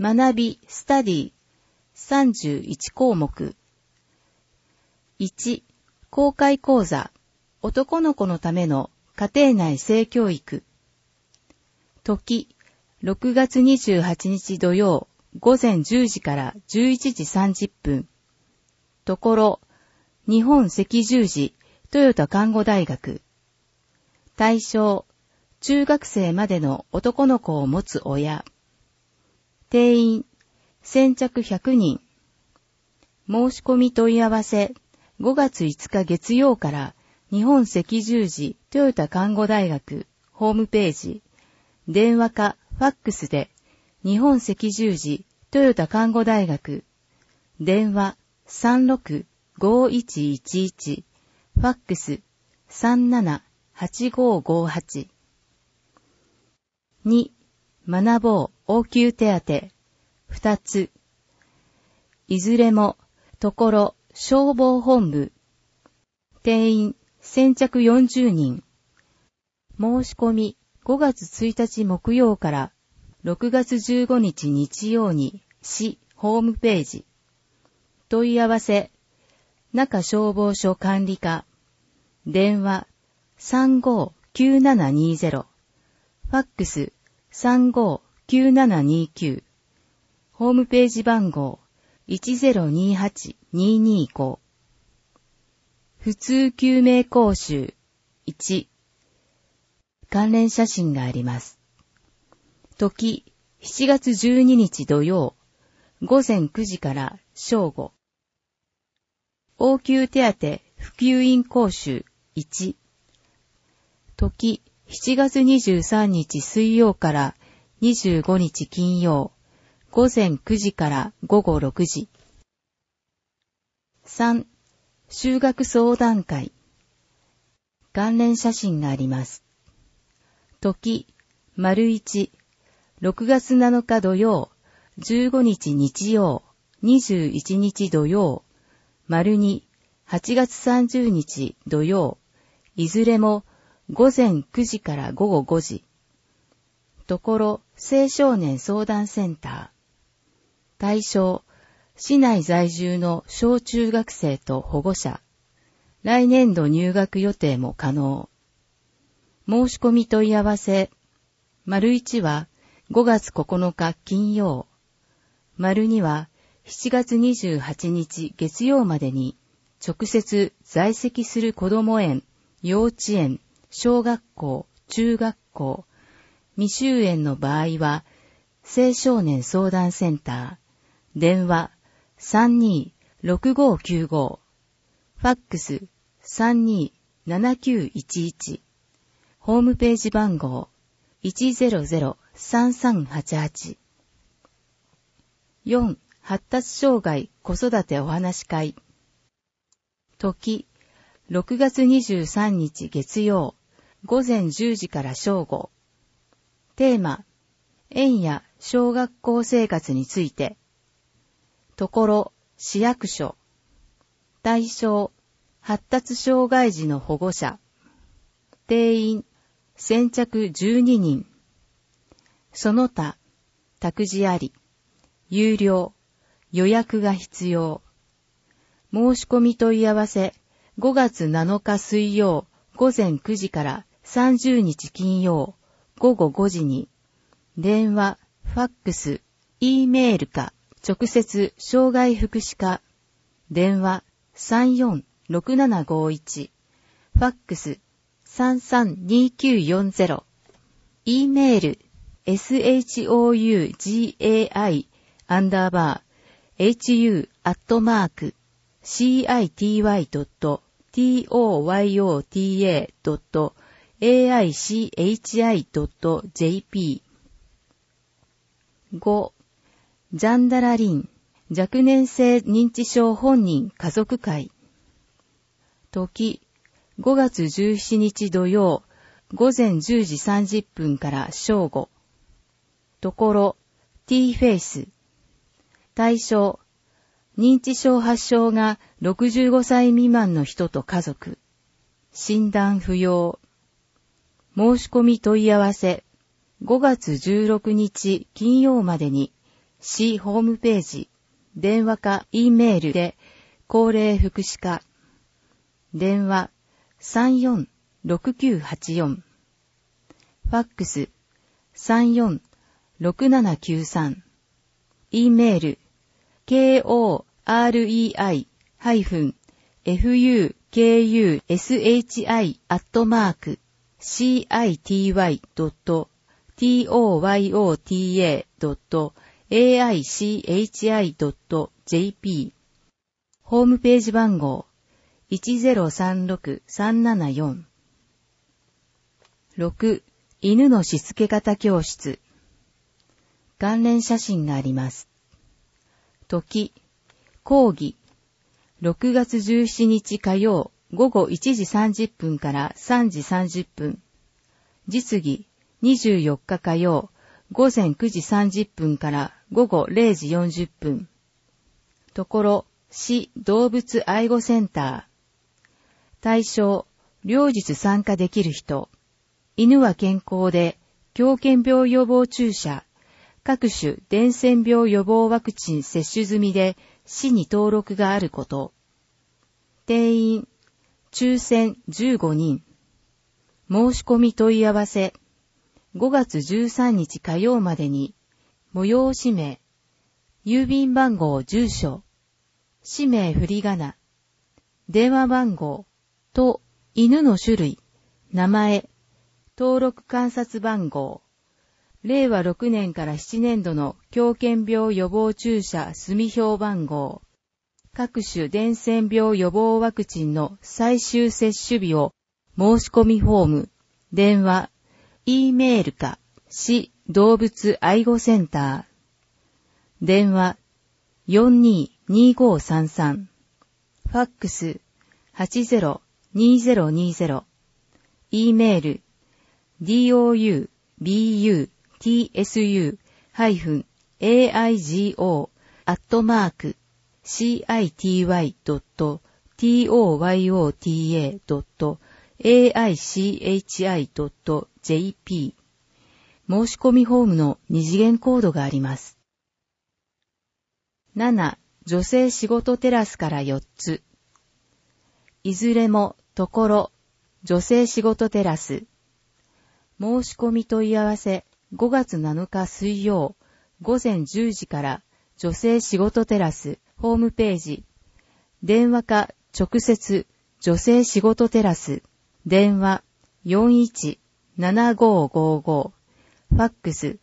学び、スタディ、31項目。1、公開講座、男の子のための家庭内性教育。時、6月28日土曜、午前10時から11時30分。ところ、日本赤十字トヨタ看護大学。対象、中学生までの男の子を持つ親。定員、先着100人。申し込み問い合わせ、5月5日月曜から日本赤十字トヨタ看護大学ホームページ、電話かファックスで日本赤十字トヨタ看護大学、電話36-5111、ファックス37-8558。2、学ぼう応急手当2つ。いずれも、ところ消防本部。定員先着40人。申し込み5月1日木曜から6月15日日曜に市ホームページ。問い合わせ、中消防署管理課。電話35-9720。ファックス35-9729。ホームページ番号1028225。普通救命講習1。関連写真があります。時、7月12日土曜、午前9時から正午。応急手当普及員講習1。時、7月23日水曜から25日金曜、午前9時から午後6時。3、就学相談会。関連写真があります。時、1、6月7日土曜、15日日曜、21日土曜、2、8月30日土曜、いずれも午前9時から午後5時。ところ青少年相談センター。対象、市内在住の小中学生と保護者。来年度入学予定も可能。申し込み問い合わせ。1は5月9日金曜。2は7月28日月曜までに直接在籍する子ども園、幼稚園、小学校、中学校、未就園の場合は青少年相談センター。電話32-6595。ファックス32-7911。ホームページ番号100-3388。4. 発達障害子育てお話会。時、6月23日月曜、午前10時から正午。テーマ、園や小学校生活について。ところ、市役所。対象、発達障害児の保護者。定員、先着12人。その他、託児あり。有料、予約が必要。申し込み問い合わせ、5月7日水曜、午前9時から30日金曜、午後5時に、電話、ファックス、Eメールか、直接障害福祉課。電話34-6751。ファックス332940。Eメール、hu-hui-city.toyota.aichi.jp。 5. ジャンダラリン、若年性認知症本人家族会。時、5月17日土曜、午前10時30分から正午。ところ、T フェイス。対象、認知症発症が65歳未満の人と家族。診断不要。申し込み問い合わせ。5月16日金曜までに、 市ホームページ、電話か E メールで高齢福祉課、電話346984、ファックス346793、E メール korei-city@city.aichi.jp ホームページ番号 1036374。 6. 犬のしつけ方教室。関連写真があります。時、講義、6月17日火曜午後1時30分から3時30分。実技、24日火曜午前9時30分から午後0時40分。ところ、市動物愛護センター。対象、両日参加できる人。犬は健康で、狂犬病予防注射、各種伝染病予防ワクチン接種済みで市に登録があること。定員、抽選15人。申し込み問い合わせ、5月13日火曜までに、催し名、郵便番号住所、氏名振り仮名、電話番号と犬の種類、名前、登録観察番号、令和6年から7年度の狂犬病予防注射済票番号、各種伝染病予防ワクチンの最終接種日を申し込みフォーム、電話、E メールか、市動物愛護センター、電話、422533、ファックス、802020、E メール、doubu-city-aigo@city.aichi.jp 申し込みフォームの二次元コードがあります。7. 女性仕事テラスから4つ。いずれもところ、女性仕事テラス。申し込み問い合わせ5月7日水曜午前10時から女性仕事テラスホームページ。電話か直接女性仕事テラス。電話 417555。ファックス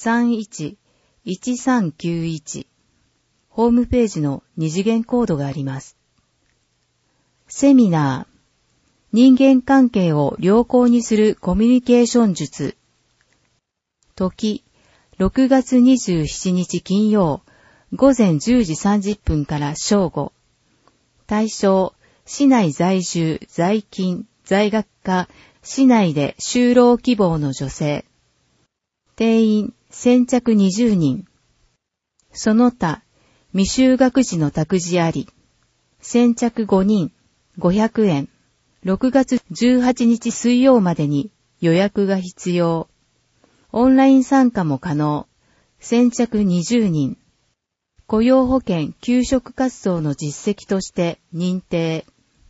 311391。ホームページの二次元コードがあります。セミナー。人間関係を良好にするコミュニケーション術。時、6月27日金曜、午前10時30分から正午。対象、市内在住、在勤、在学科、市内で就労希望の女性。定員、先着20人。その他、未就学児の託児あり。先着5人、500円。6月18日水曜までに予約が必要。オンライン参加も可能。先着20人。雇用保険給食活動の実績として認定。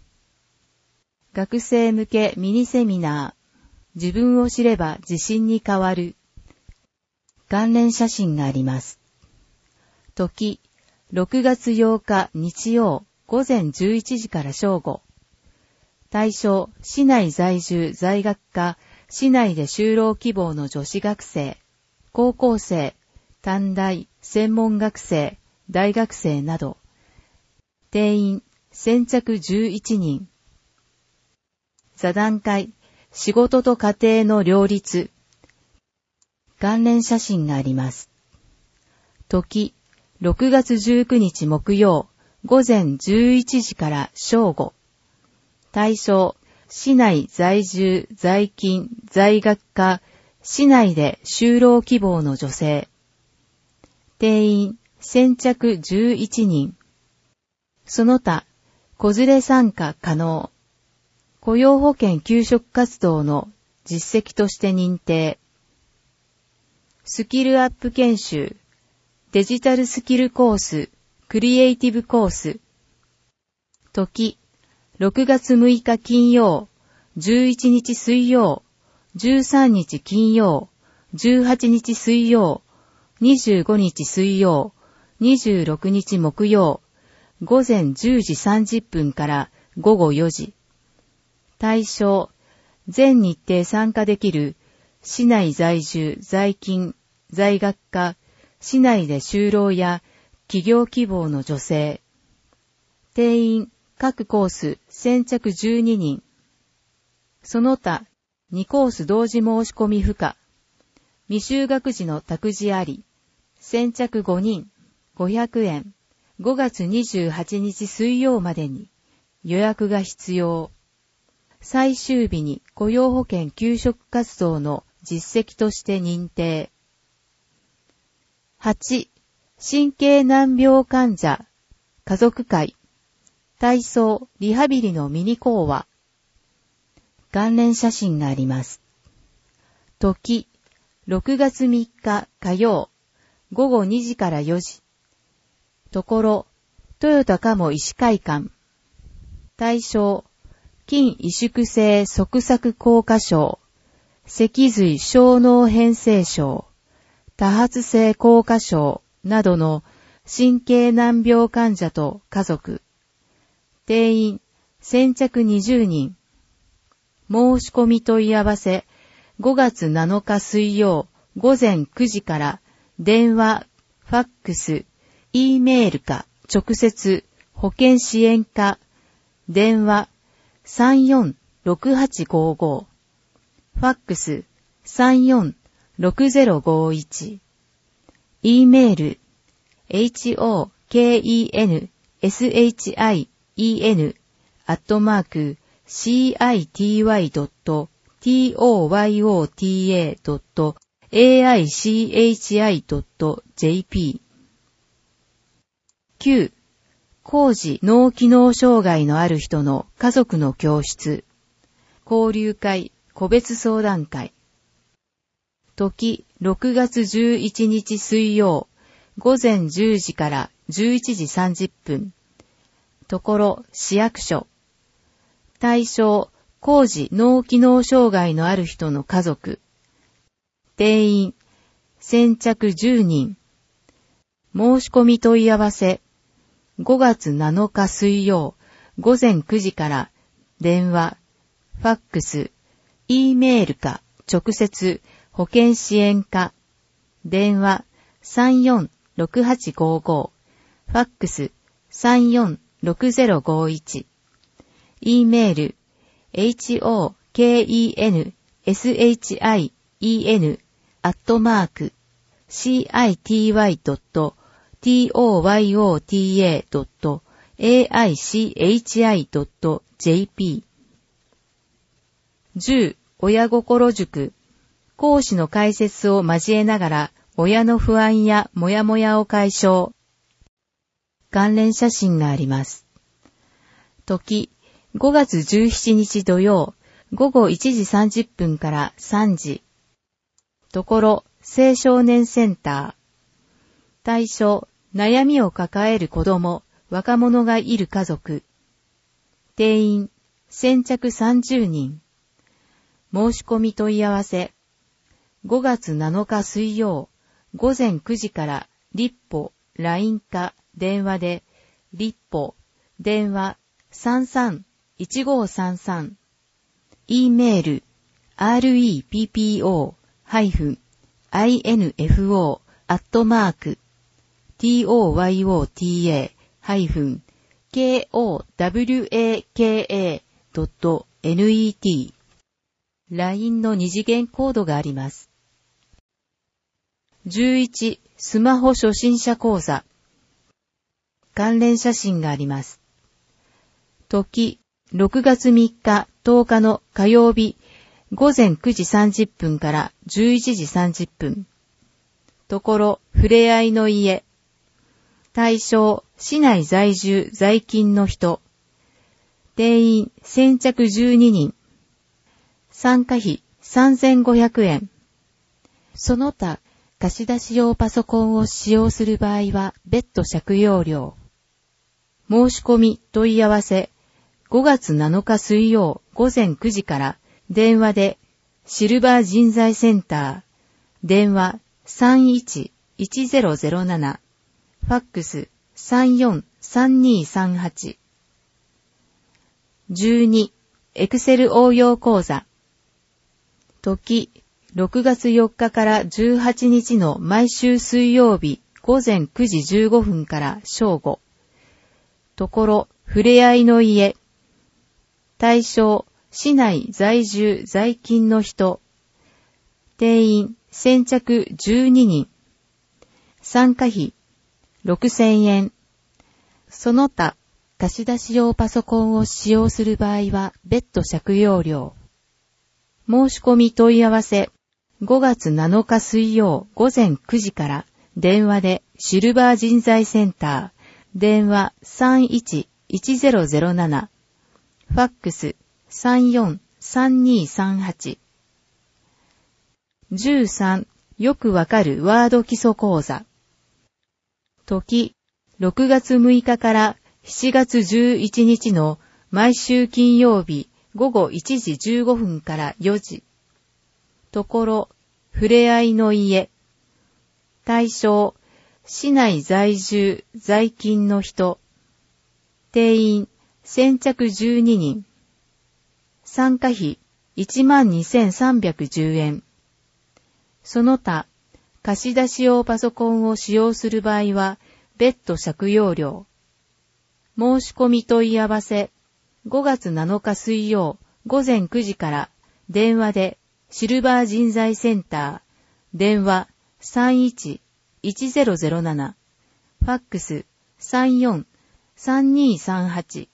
学生向けミニセミナー。自分を知れば自信に変わる。関連写真があります。時、6月8日日曜午前11時から正午。対象、市内在住在学科、市内で就労希望の女子学生、高校生、短大、専門学生、大学生など。定員、先着11人。座談会、仕事と家庭の両立。関連写真があります。時、6月19日木曜、午前11時から正午。対象、市内在住、在勤、在学科、市内で就労希望の女性。定員、先着11人。その他、子連れ参加可能。雇用保険給食活動の実績として認定。スキルアップ研修。 デジタルスキルコース、クリエイティブコース。時、6月6日金曜、11日水曜、13日金曜、18日水曜、25日水曜、26日木曜、午前10時30分から午後4時。対象、全日程参加できる、市内在住、在勤、在学科、市内で就労や起業希望の女性。定員、各コース先着12人。その他、2コース同時申し込み不可。未就学時の託児あり。先着5人、500円。5月28日水曜までに予約が必要。最終日に雇用保険給食活動の実績として認定。8. 神経難病患者家族会体操リハビリのミニ講話。関連写真があります。時6月3日火曜午後2時から4時。ところトヨタ加茂医師会館。対象筋萎縮性側索硬化症、脊髄小脳変性症、多発性硬化症などの神経難病患者と家族。定員先着20人。申し込み問い合わせ5月7日水曜午前9時から電話、ファックス、E メールか直接保健支援課電話 346855 ファックス 346051 E メール hoken@city.toyota.aichi.jp 9. 高次脳機能障害のある人の家族の教室。交流会、個別相談会。時、6月11日水曜、午前10時から11時30分。ところ、市役所。対象、高次脳機能障害のある人の家族。定員、先着10人。申し込み問い合わせ。5月7日水曜、午前9時から電話、ファックス、E メールか直接保健支援課、電話346855、ファックス346051、E メール hoken@city.toyota.aichi.jp 10. 親心塾。講師の解説を交えながら親の不安やモヤモヤを解消。関連写真があります。時、5月17日土曜、午後1時30分から3時。ところ、青少年センター。対象、悩みを抱える子供、若者がいる家族。定員、先着30人。申し込み問い合わせ。5月7日水曜、午前9時から立法、LINE か電話で、立法、電話331533。E メール、repo-info-toyota.net LINE の二次元コードがあります。11. スマホ初心者講座。関連写真があります。時、6月3日、10日の火曜日、午前9時30分から11時30分。ところ、ふれあいの家。対象、市内在住、在勤の人。定員、先着12人。参加費、3500円。その他、 貸し出し用パソコンを使用する場合は別途借用料。申し込み問い合わせ5月7日水曜午前9時から電話でシルバー人材センター電話 31-1007 ファックス 34-3238 12. エクセル応用講座時6月4日から18日の毎週水曜日午前9時15分から正午ところふれあいの家対象市内在住在勤の人定員先着12人参加費6000円その他貸し出し用パソコンを使用する場合は別途借用料申し込み問い合わせ5月7日水曜午前9時から電話でシルバー人材センター電話 31-1007 ファックス 34-3238 13. よくわかるワード基礎講座時6月6日から7月11日の毎週金曜日午後1時15分から4時ところふれあいの家対象市内在住在勤の人定員先着12人参加費 12,310 円その他貸し出し用パソコンを使用する場合は別途借用料申し込み問い合わせ5月7日水曜午前9時から電話でシルバー人材センター電話 31-1007 ファックス 34-3238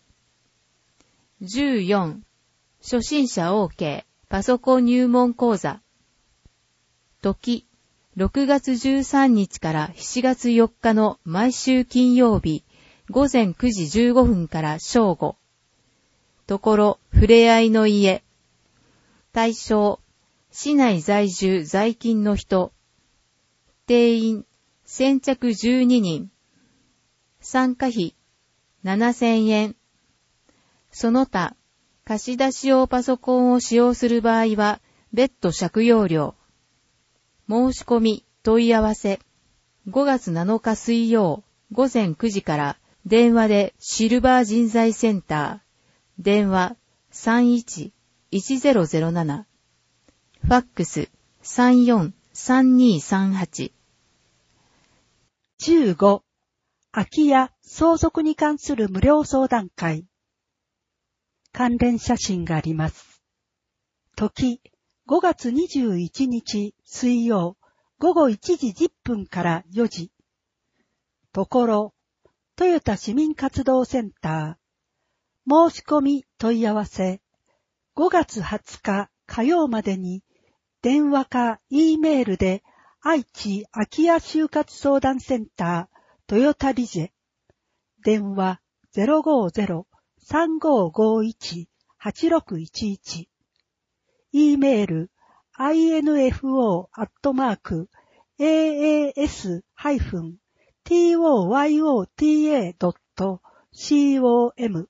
14. 初心者 OK パソコン入門講座時6月13日から7月4日の毎週金曜日午前9時15分から正午ところふれあいの家対象市内在住在勤の人定員先着12人参加費7000円その他貸し出し用パソコンを使用する場合は別途借用料申し込み問い合わせ5月7日水曜午前9時から電話でシルバー人材センター電話 31-1007 ファックス 34-3238 15. 空き家相続に関する無料相談会関連写真があります。時5月21日水曜午後1時10分から4時ところトヨタ市民活動センター申し込み問い合わせ5月20日火曜までに電話か E メールで愛知空き家就活相談センタートヨタリジェ電話 050-3551-8611 E メール info-toyota.com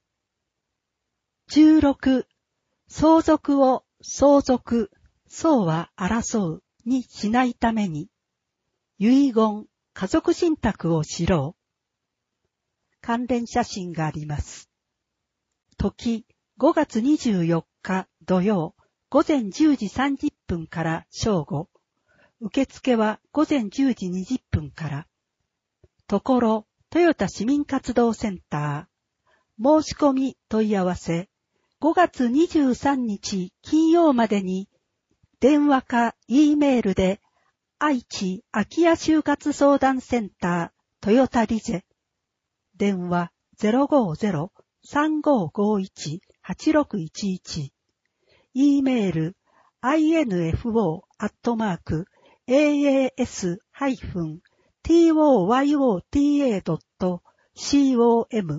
16. 相続を相続、そうは争うにしないために遺言、家族信託を知ろう関連写真があります。時5月24日土曜午前10時30分から正午受付は午前10時20分からところトヨタ市民活動センター申し込み問い合わせ5月23日金曜までに電話か E メールで愛知空き家就活相談センタートヨタリジェ電話 050-3551-8611 E メール info-toyota.com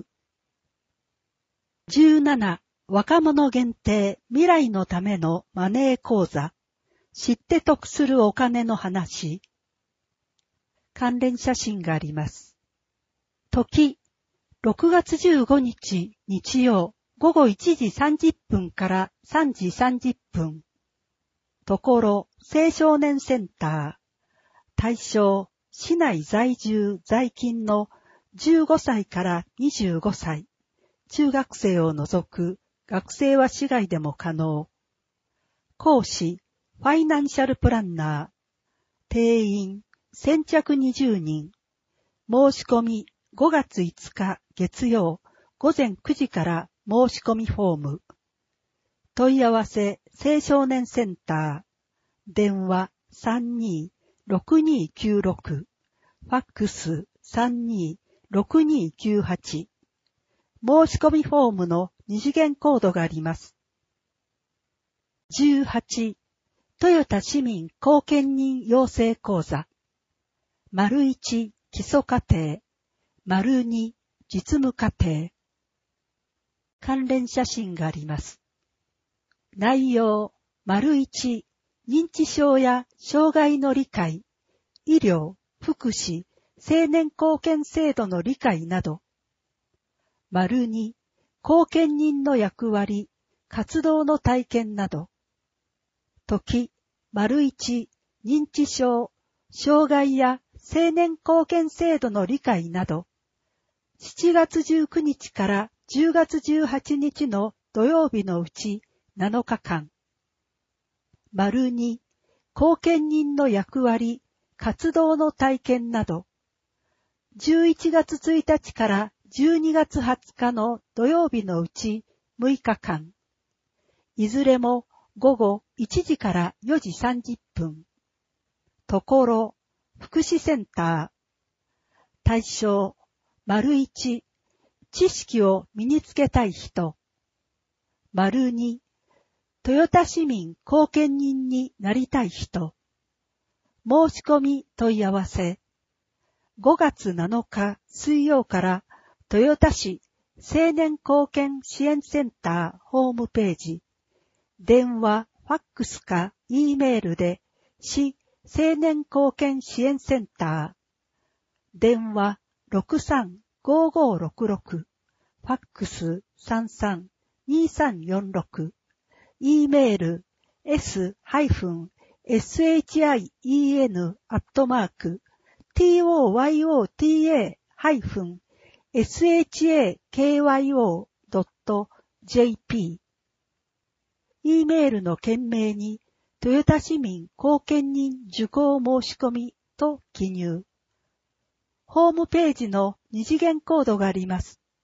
17. 若者限定未来のためのマネー講座知って得するお金の話。関連写真があります。時、6月15日日曜午後1時30分から3時30分。ところ、青少年センター。対象、市内在住在勤の15歳から25歳。中学生を除く、学生は市外でも可能。講師、ファイナンシャルプランナー。定員、先着20人。申し込み、5月5日月曜午前9時から申し込みフォーム。問い合わせ、青少年センター。電話、32-6296。ファックス、32-6298。申し込みフォームの二次元コードがあります。18、トヨタ市民後見人養成講座。1、基礎課程。2、実務課程。関連写真があります。内容、1、認知症や障害の理解、医療、福祉、青年貢献制度の理解など。2、後見人の役割、活動の体験など。時、1、認知症、障害や青年貢献制度の理解など。7月19日から10月18日の土曜日のうち7日間。2、後見人の役割、活動の体験など。11月1日から12月20日の土曜日のうち6日間。いずれも午後1時から4時30分。ところ、福祉センター。対象、1、知識を身につけたい人。2、豊田市民後見人になりたい人。申し込み問い合わせ。5月7日水曜から豊田市青年貢献支援センターホームページ。電話、ファックスか E メールで市青年貢献支援センター。電話63-5566。ファックス33-2346。E メール s-toyota-shakyo.jp。E メールの件名に豊田市民後見人受講申し込みと記入。ホームページの二次元コードがあります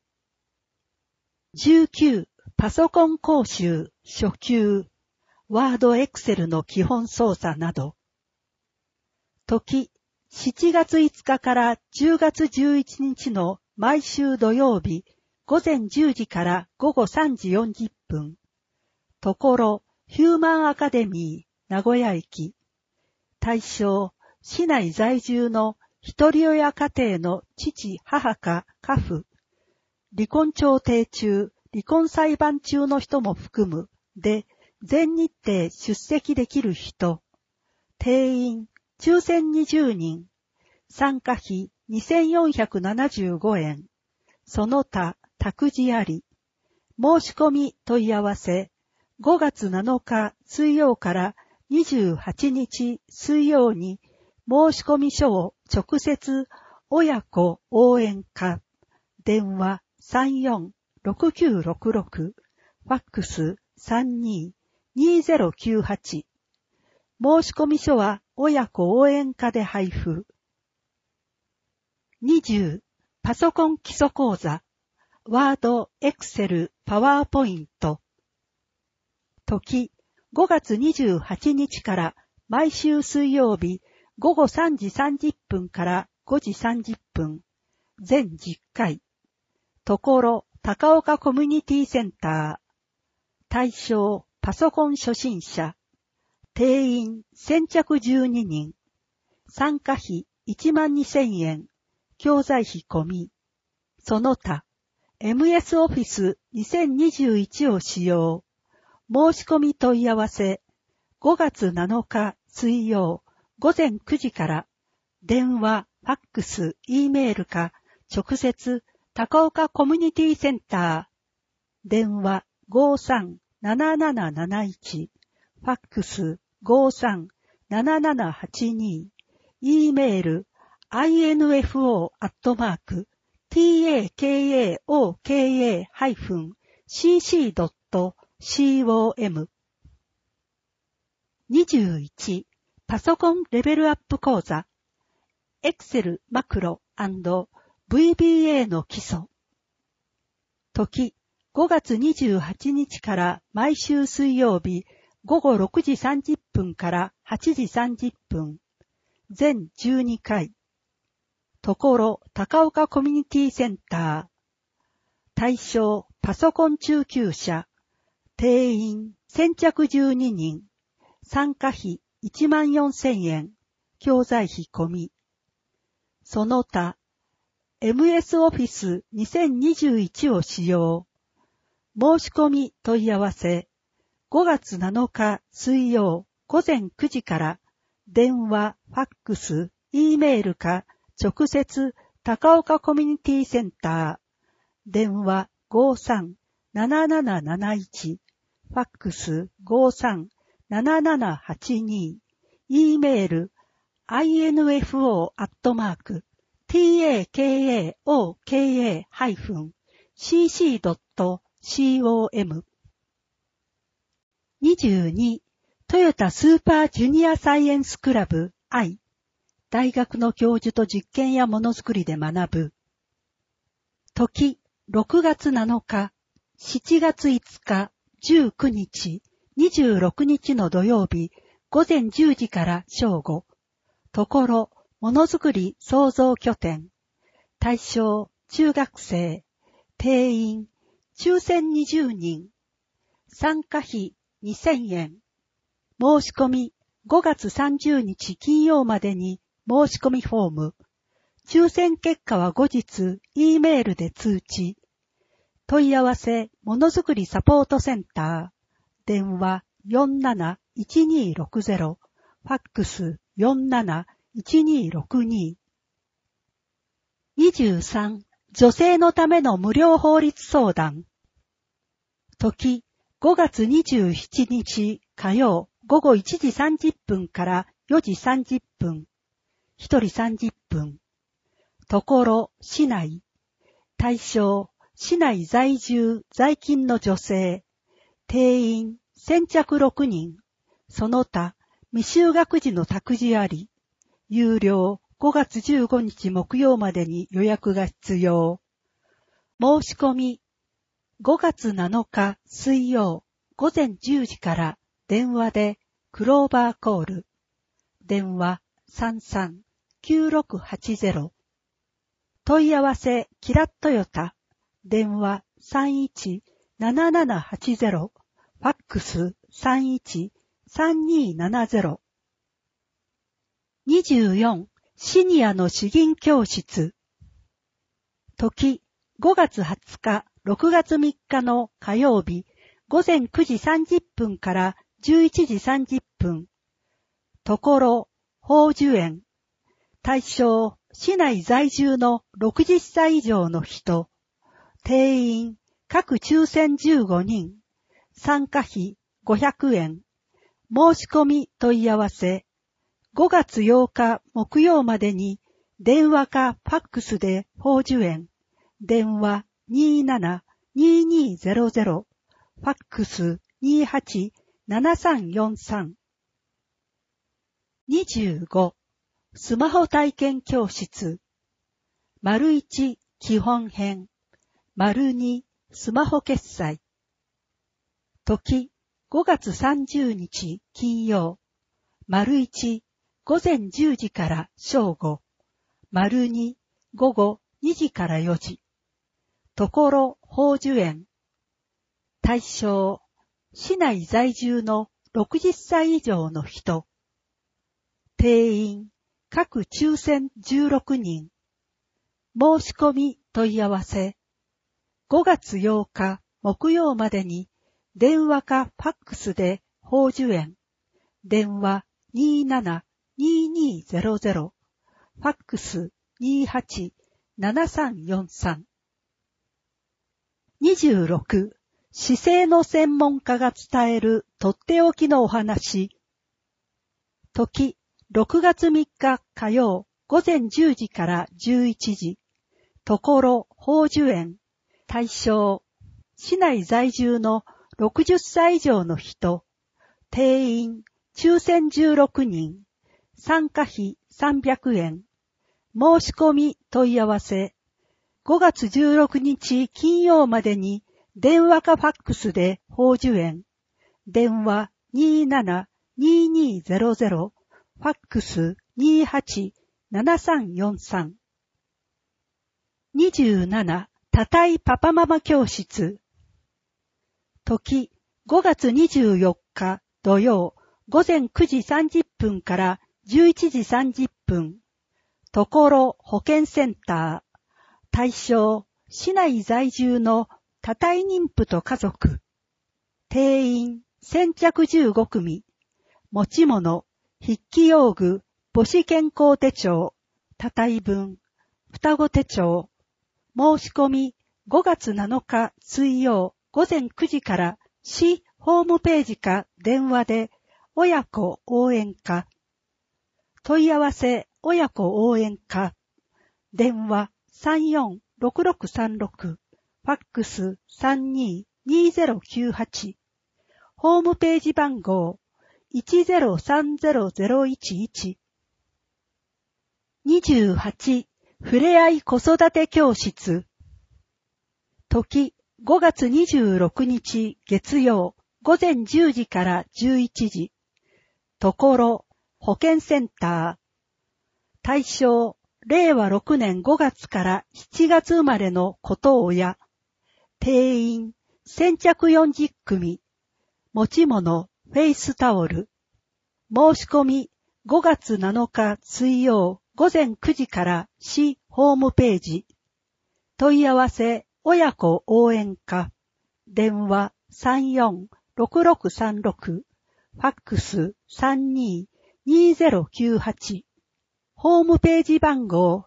。19、パソコン講習、初級、ワードエクセルの基本操作など。時、7月5日から10月11日の毎週土曜日、午前10時から午後3時40分。ところ、ヒューマンアカデミー、名古屋駅。対象、市内在住の一人親家庭の父、母か家父。離婚調停中、離婚裁判中の人も含む。で、全日程出席できる人。定員、抽選20人。参加費2475円。その他、託児あり。申し込み問い合わせ。5月7日水曜から28日水曜に申し込み書を直接親子応援課。電話34-6966。ファックス32-2098。申し込み書は親子応援課で配布。20、パソコン基礎講座。ワード、エクセル、パワーポイント。時、5月28日から毎週水曜日午後3時30分から5時30分。全10回。ところ、高岡コミュニティセンター。対象、パソコン初心者。定員、先着12人。参加費、12,000円。教材費込み。その他、MS オフィス2021を使用。申し込み問い合わせ。 5月7日水曜午前9時から電話、ファックス、Eメールか直接高岡コミュニティセンター電話 53-7771 ファックス 53-7782 Eメール info@takaoka-cc.com 21. パソコンレベルアップ講座 Excel マクロ& VBA の基礎時5月28日から毎週水曜日午後6時30分から8時30分全12回ところ高岡コミュニティセンター対象パソコン中級者定員先着12人参加費14,000円教材費込みその他 MS オフィス2021を使用申し込み問い合わせ5月7日水曜午前9時から電話、ファックス、Eメールか直接高岡コミュニティセンター電話 53-7771 ファックス 53-7782 Eメール info@takaoka-cc.com 22. トヨタスーパージュニアサイエンスクラブ I 大学の教授と実験やものづくりで学ぶ時6月7日7月5日19日26日の土曜日午前10時から正午ところものづくり創造拠点対象中学生定員抽選20人参加費2,000円申し込み5月30日金曜までに申し込みフォーム抽選結果は後日 Eメールで通知問い合わせものづくりサポートセンター電話 47-1260 ファックス 47-1262 23. 女性のための無料法律相談時5月27日火曜午後1時30分から4時30分1人30分ところ市内対象市内在住在勤の女性定員先着6人その他未就学児の託児あり有料5月15日木曜までに予約が必要申し込み5月7日水曜午前10時から電話でクローバーコール電話 33-9680 問い合わせキラットヨタ電話 31-7780 ファックス 31-3270 24. シニアの詩吟教室時5月20日6月3日の火曜日午前9時30分から11時30分ところ宝珠園対象市内在住の60歳以上の人定員各抽選15人参加費500円申し込み問い合わせ5月8日木曜までに電話かファックスで宝珠園電話 27-2200 ファックス 28-7343 25. スマホ体験教室 1. 基本編 2. スマホ決済時5月30日金曜 1. 午前10時から正午 2. 午後2時から4時ところ宝珠園対象市内在住の60歳以上の人定員各抽選16人申し込み問い合わせ5月8日木曜までに電話かファックスで宝珠園電話27-2200、ファックス28-7343。26、姿勢の専門家が伝えるとっておきのお話。時、6月3日火曜午前10時から11時。ところ、宝珠園。対象、市内在住の60歳以上の人。定員、抽選16人。参加費300円。申し込み問い合わせ。5月16日金曜までに電話かファックスで宝珠園。電話27-2200、ファックス28-7343。27、たたいパパママ教室。時、5月24日土曜午前9時30分から11時30分。ところ保健センター。対象、市内在住の多体妊婦と家族。定員、先着15組。持ち物、筆記用具、母子健康手帳、多体分、双子手帳。申し込み、5月7日水曜午前9時から市ホームページか電話で親子応援課。問い合わせ親子応援課。電話34-6636、ファックス32-2098。ホームページ番号1030-011。28、ふれあい子育て教室。時、5月26日月曜午前10時から11時。ところ、保健センター。対象、令和6年5月から7月生まれのこと親。定員、先着40組。持ち物、フェイスタオル。申し込み、5月7日水曜午前9時から市ホームページ。問い合わせ、親子応援課。電話34-6636、ファックス32-2098。ホームページ番号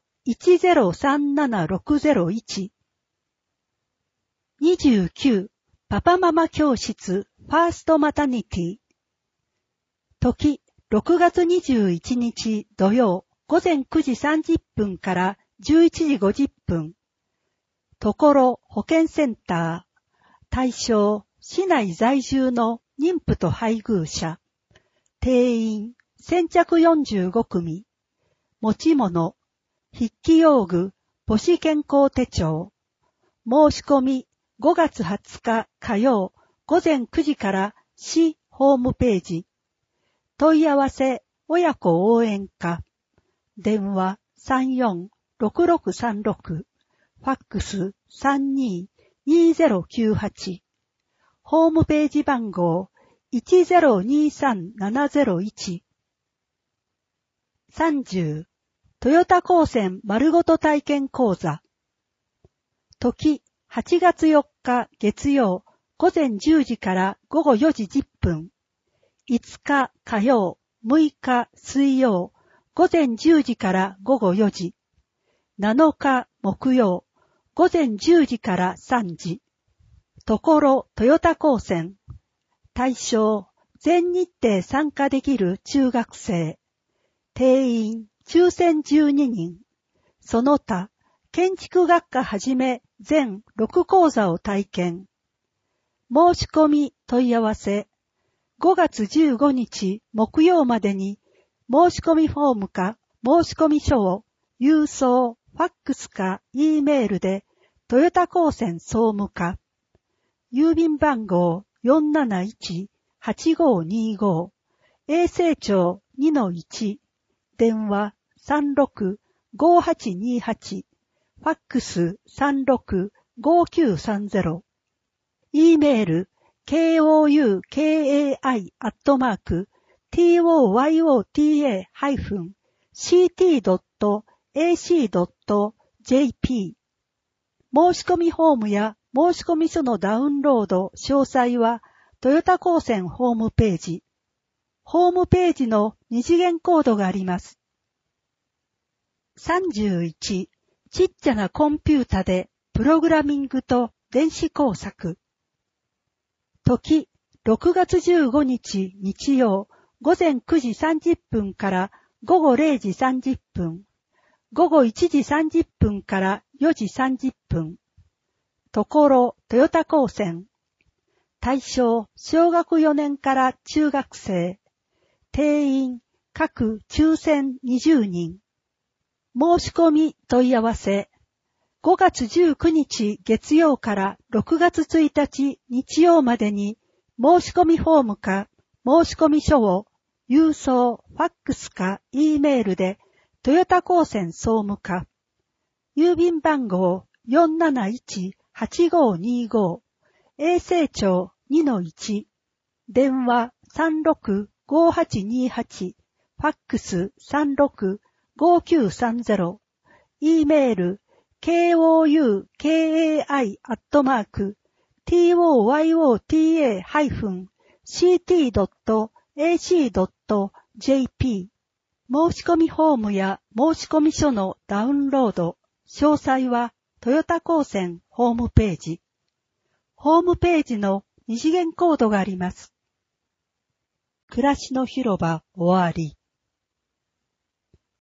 1037-601。29、パパママ教室ファーストマタニティ。時、6月21日土曜午前9時30分から11時50分。ところ保健センター。対象、市内在住の妊婦と配偶者。定員、先着45組。持ち物、筆記用具、母子健康手帳。申し込み、5月20日火曜午前9時から市ホームページ。問い合わせ、親子応援課。電話34-6636、ファックス32-2098。ホームページ番号1023-701。30、トヨタ高専丸ごと体験講座。時、8月4日月曜午前10時から午後4時10分。5日火曜、6日水曜午前10時から午後4時。7日木曜、午前10時から3時。ところトヨタ高専。対象、全日程参加できる中学生。定員、抽選12人。その他、建築学科はじめ全6講座を体験。申し込み問い合わせ。5月15日木曜までに申し込みフォームか申し込み書を郵送、ファックスか E メールでトヨタ高専総務課。郵便番号471-8525。永世町 2-1。電話36-5828。ファックス 36-5930。E メールkoukai-toyota-ct.ac.jp。申し込みフォームや申し込み書のダウンロード詳細はトヨタ高専ホームページ。 ホームページの二次元コードがあります。31、ちっちゃなコンピュータでプログラミングと電子工作。時、6月15日日曜午前9時30分から午後0時30分、午後1時30分から4時30分。ところ、トヨタ高専。対象、小学4年から中学生。定員、各抽選20人。申し込み問い合わせ。5月19日月曜から6月1日日曜までに申し込みフォームか申し込み書を郵送、ファックスか E メールでトヨタ高専総務課。郵便番号 471-8525 衛生庁 2-1 電話 365828 ファックス 365930 E メールkoukai-ct.ac.jp 申し込みフォームや申し込み書のダウンロード、詳細はトヨタ高専ホームページ。ホームページの二次元コードがあります。暮らしの広場終わり。